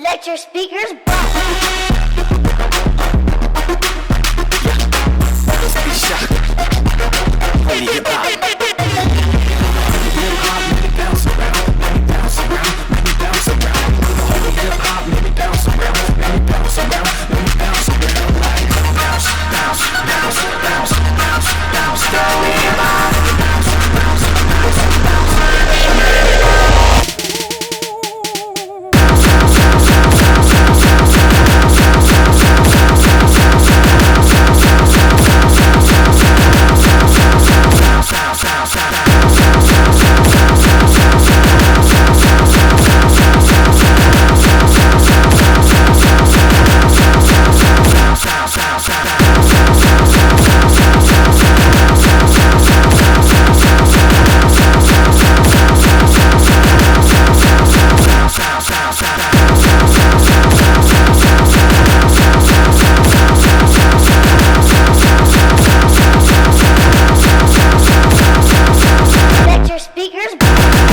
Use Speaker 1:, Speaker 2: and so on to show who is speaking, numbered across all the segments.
Speaker 1: Let your speakers bump.
Speaker 2: Let's be shocked. Holy hip hop. Hip hop, let me bounce around. Let me bounce around. Let me bounce around. Holy hip hop, let me bounce around. Let me bounce around. Let me bounce around. Like bounce, bounce, bounce, bounce, bounce, bounce. Everybody bounce, bounce, bounce, bounce.
Speaker 1: Let your speakers bump.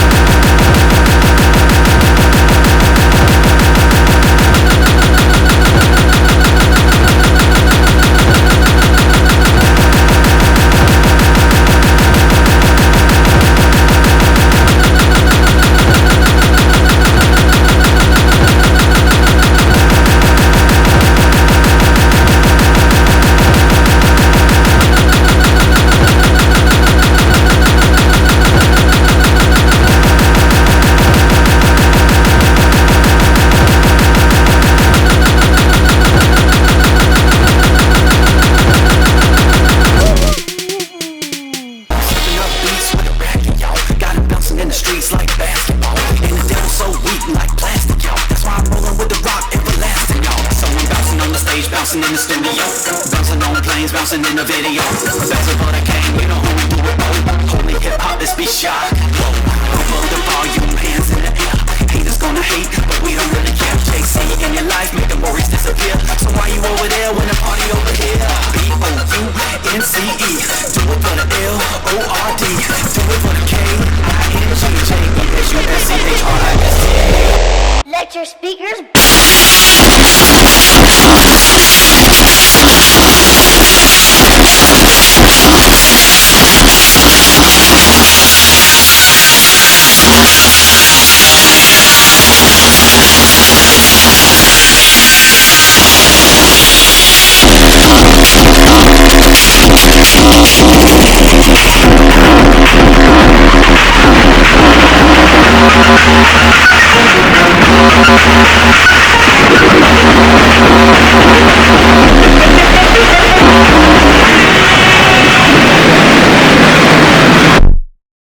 Speaker 1: Bouncing in the studio, bouncing on planes, bouncing in the video, bouncing for the game, you know who we do it, oh. Holy hip hop, let's be shocked. Whoa, above the volume, hands in the air. Haters gonna hate, but we don't really care. JC in your life, make the worries disappear. So why you over there when the party over here? B-O-U-N-C-E, do it for the L-O-R-D, do it for the K-I-N-G-J-E-S-U-S-C-H-R-I-S-T. Let your speakers bump.